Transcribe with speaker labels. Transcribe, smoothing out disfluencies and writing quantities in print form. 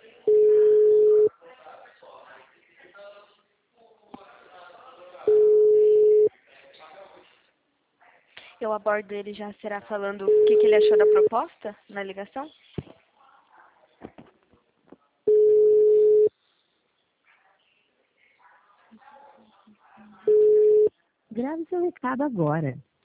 Speaker 1: Eu abordo ele já, será falando o que ele achou da proposta na ligação?
Speaker 2: Grave seu recado agora.